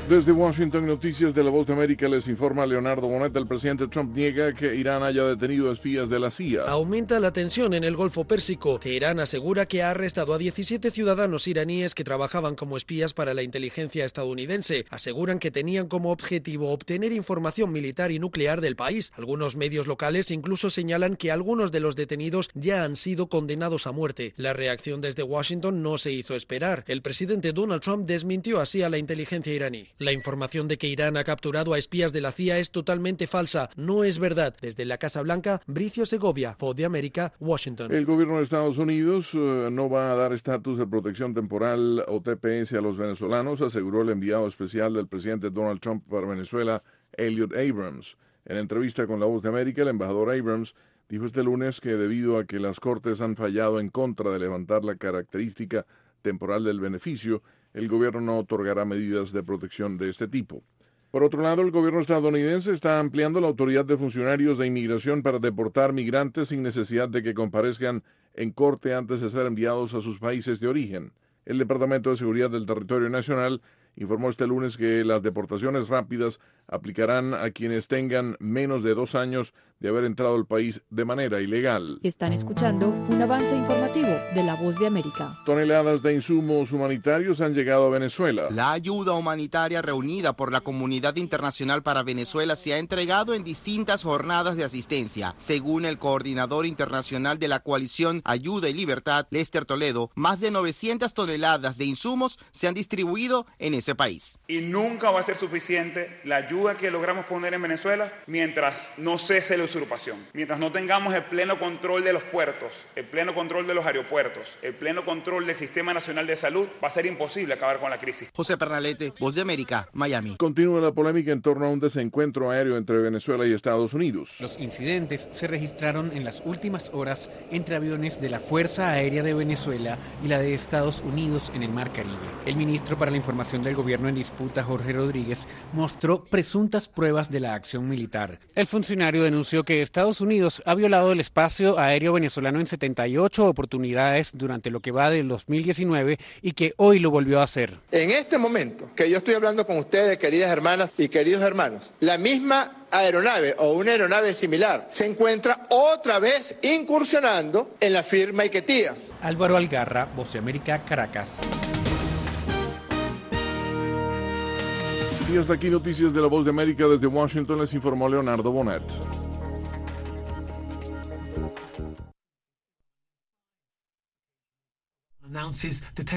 Desde Washington, Noticias de la Voz de América, les informa Leonardo Bonet. El presidente Trump niega que Irán haya detenido espías de la CIA. Aumenta la tensión en el Golfo Pérsico. Teherán asegura que ha arrestado a 17 ciudadanos iraníes que trabajaban como espías para la inteligencia estadounidense. Aseguran que tenían como objetivo obtener información militar y nuclear del país. Algunos medios locales incluso señalan que algunos de los detenidos ya han sido condenados a muerte. La reacción desde Washington no se hizo esperar. El presidente Donald Trump desmintió así a la inteligencia iraní. La información de que Irán ha capturado a espías de la CIA es totalmente falsa. No es verdad. Desde la Casa Blanca, Bricio Segovia, Voz de América, Washington. El gobierno de Estados Unidos no va a dar estatus de protección temporal o TPS a los venezolanos, aseguró el enviado especial del presidente Donald Trump para Venezuela, Elliot Abrams. En entrevista con La Voz de América, el embajador Abrams dijo este lunes que debido a que las Cortes han fallado en contra de levantar la característica temporal del beneficio, el gobierno no otorgará medidas de protección de este tipo. Por otro lado, el gobierno estadounidense está ampliando la autoridad de funcionarios de inmigración para deportar migrantes sin necesidad de que comparezcan en corte antes de ser enviados a sus países de origen. El Departamento de Seguridad del Territorio Nacional informó este lunes que las deportaciones rápidas aplicarán a quienes tengan menos de 2 años de haber entrado al país de manera ilegal. Están escuchando un avance informativo de La Voz de América. Toneladas de insumos humanitarios han llegado a Venezuela. La ayuda humanitaria reunida por la comunidad internacional para Venezuela se ha entregado en distintas jornadas de asistencia. Según el coordinador internacional de la coalición Ayuda y Libertad, Lester Toledo, más de 900 toneladas de insumos se han distribuido en ese país. Y nunca va a ser suficiente la ayuda que logramos poner en Venezuela mientras no cese la usurpación, mientras no tengamos el pleno control de los puertos, el pleno control de los aeropuertos, el pleno control del Sistema Nacional de Salud, va a ser imposible acabar con la crisis. José Pernalete, Voz de América, Miami. Continúa la polémica en torno a un desencuentro aéreo entre Venezuela y Estados Unidos. Los incidentes se registraron en las últimas horas entre aviones de la Fuerza Aérea de Venezuela y la de Estados Unidos en el Mar Caribe. El ministro para la Información del Gobierno en disputa, Jorge Rodríguez, mostró presuntas pruebas de la acción militar. El funcionario denunció que Estados Unidos ha violado el espacio aéreo venezolano en 78 oportunidades durante lo que va del 2019 y que hoy lo volvió a hacer. En este momento que yo estoy hablando con ustedes, queridas hermanas y queridos hermanos, la misma aeronave o una aeronave similar se encuentra otra vez incursionando en la firma Iquetía. Álvaro Algarra, Voz de América, Caracas. Y hasta aquí Noticias de la Voz de América. Desde Washington les informó Leonardo Bonet.